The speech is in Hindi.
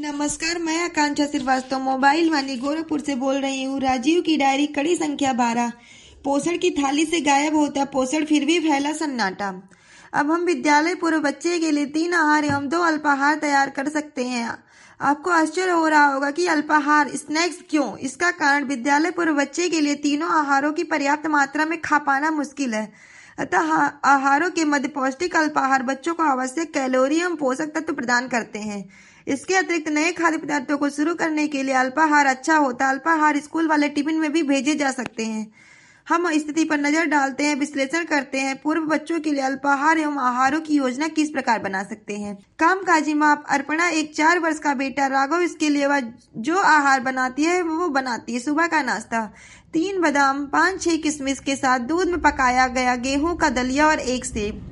नमस्कार, मैं आकांक्षा श्रीवास्तव मोबाइल वाली गोरखपुर से बोल रही हूँ। राजीव की डायरी कड़ी संख्या 12। पोषण की थाली से गायब होता पोषण, फिर भी फैला सन्नाटा। अब हम विद्यालय पूर्व बच्चे के लिए 3 आहार एवं 2 अल्पाहार तैयार कर सकते हैं। आपको आश्चर्य हो रहा होगा कि अल्पाहार स्नैक्स क्यों? इसका कारण विद्यालय पूर्व बच्चे के लिए तीनों आहारों की पर्याप्त मात्रा में खा पाना मुश्किल है। अतः आहारों के मध्य पौष्टिक अल्पाहार बच्चों को आवश्यक कैलोरी एवं पोषक तत्व प्रदान करते हैं। इसके अतिरिक्त नए खाद्य पदार्थों को शुरू करने के लिए अल्पाहार अच्छा होता है। अल्पाहार स्कूल वाले टिफिन में भी भेजे जा सकते हैं। हम स्थिति पर नजर डालते हैं, विश्लेषण करते हैं। पूर्व बच्चों के लिए अल्पाहार एवं आहारों की योजना किस प्रकार बना सकते हैं। कामकाजी माँ अर्पणा एक 4 वर्ष का बेटा राघव, इसके लिए वह जो आहार बनाती है वो बनाती है। सुबह का नाश्ता 3 बादाम 5-6 किशमिश के साथ दूध में पकाया गया गेहूं का दलिया और 1 सेब।